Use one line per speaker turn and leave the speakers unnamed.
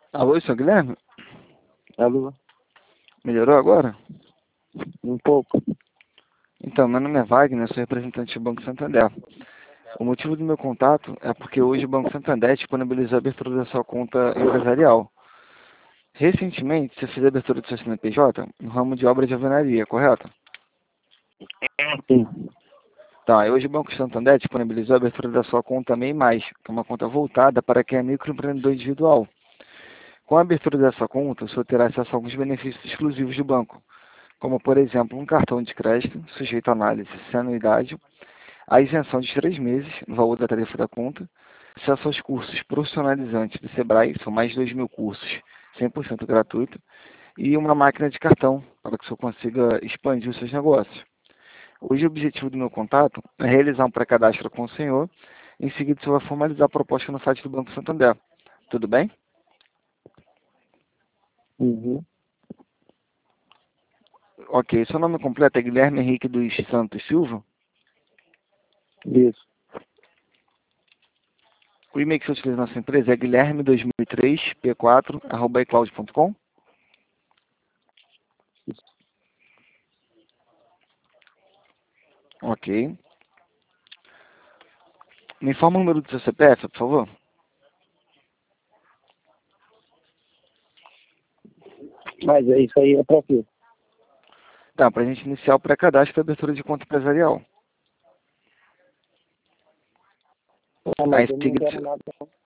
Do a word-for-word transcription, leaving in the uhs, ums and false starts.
Alô, senhor Guilherme?
Alô?
Melhorou agora?
Um pouco.
Então, meu nome é Wagner, sou representante do Banco Santander. O motivo do meu contato é porque hoje o Banco Santander disponibilizou a abertura da sua conta empresarial. Recentemente, você fez a abertura do seu C N P J no ramo de obra de alvenaria, correto?
Sim.
Tá, e hoje o Banco Santander disponibilizou a abertura da sua conta MEI Mais, que é uma conta voltada para quem é microempreendedor individual. Com a abertura dessa conta, o senhor terá acesso a alguns benefícios exclusivos do banco, como, por exemplo, um cartão de crédito, sujeito à análise sem anuidade, a isenção de três meses no valor da tarifa da conta, acesso aos cursos profissionalizantes do Sebrae, são mais de dois mil cursos, cem por cento gratuito, e uma máquina de cartão, para que o senhor consiga expandir os seus negócios. Hoje o objetivo do meu contato é realizar um pré-cadastro com o senhor, em seguida o senhor vai formalizar a proposta no site do Banco Santander. Tudo bem?
Uhum.
Ok, seu nome completo é Guilherme Henrique dos Santos Silva?
Isso.
O e-mail que você utiliza na nossa empresa é guilherme dois mil e três p quatro arroba icloud ponto com. Ok. Me informa o número do seu C P F, por favor.
Mas é isso aí, é pra quê?
Tá, para a gente iniciar o pré-cadastro e abertura de conta empresarial.
Ah,
Aí,
mas
em
eu não
seguida,
quero nada.